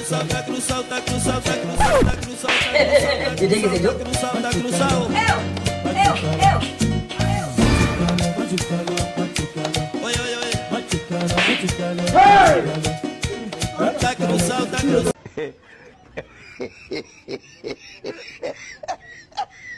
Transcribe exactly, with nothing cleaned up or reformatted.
Salta cruzal, tá cruzal, tá cruzal, tá cruzal, tá cruzal, tá cruzal, tá cruzal. Eu, eu, eu. Oi, oi, oi. Tá cruzal, tá cruzal.